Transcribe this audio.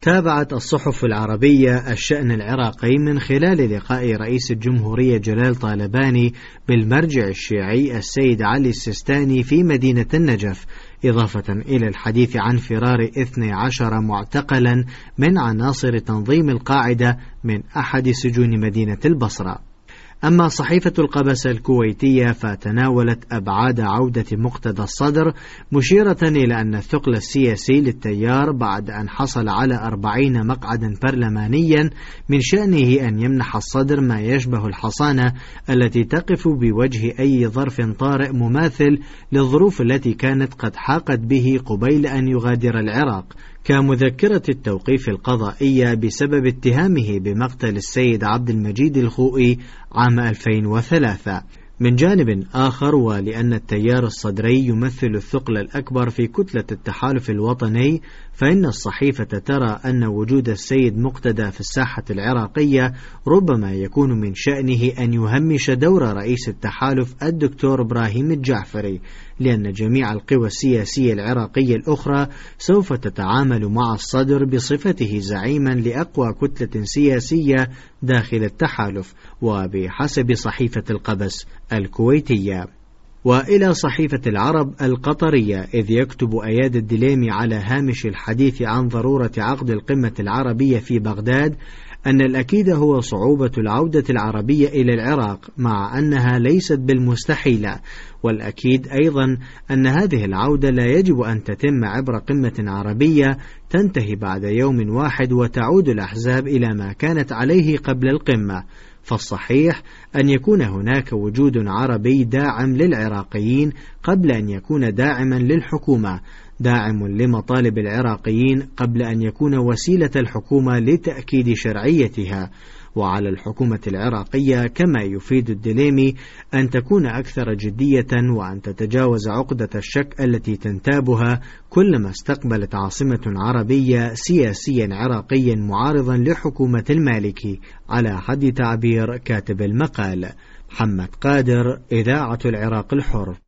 تابعت الصحف العربية الشأن العراقي من خلال لقاء رئيس الجمهورية جلال طالباني بالمرجع الشيعي السيد علي السيستاني في مدينة النجف، إضافة إلى الحديث عن فرار 12 معتقلا من عناصر تنظيم القاعدة من أحد سجون مدينة البصرة. أما صحيفة القبس الكويتية فتناولت أبعاد عودة مقتدى الصدر، مشيرة إلى أن الثقل السياسي للتيار بعد أن حصل على 40 مقعدا برلمانيا من شأنه أن يمنح الصدر ما يشبه الحصانة التي تقف بوجه أي ظرف طارئ مماثل للظروف التي كانت قد حاقت به قبيل أن يغادر العراق، كمذكرة التوقيف القضائية بسبب اتهامه بمقتل السيد عبد المجيد الخوئي عام 2003. من جانب آخر، ولأن التيار الصدري يمثل الثقل الأكبر في كتلة التحالف الوطني، فإن الصحيفة ترى أن وجود السيد مقتدى في الساحة العراقية ربما يكون من شأنه أن يهمش دور رئيس التحالف الدكتور إبراهيم الجعفري، لأن جميع القوى السياسية العراقية الأخرى سوف تتعامل مع الصدر بصفته زعيما لأقوى كتلة سياسية داخل التحالف، وبحسب صحيفة القبس الكويتية. وإلى صحيفة العرب القطرية، إذ يكتب أياد الدليمي على هامش الحديث عن ضرورة عقد القمة العربية في بغداد أن الأكيد هو صعوبة العودة العربية إلى العراق، مع أنها ليست بالمستحيلة، والأكيد أيضا أن هذه العودة لا يجب أن تتم عبر قمة عربية تنتهي بعد يوم واحد وتعود الأحزاب إلى ما كانت عليه قبل القمة، فالصحيح أن يكون هناك وجود عربي داعم للعراقيين قبل أن يكون داعما للحكومة، داعم لمطالب العراقيين قبل أن يكون وسيلة الحكومة لتأكيد شرعيتها. وعلى الحكومة العراقية كما يفيد الدليمي أن تكون أكثر جدية وأن تتجاوز عقدة الشك التي تنتابها كلما استقبلت عاصمة عربية سياسيا عراقيا معارضا لحكومة المالكي، على حد تعبير كاتب المقال. محمد قادر، إذاعة العراق الحر.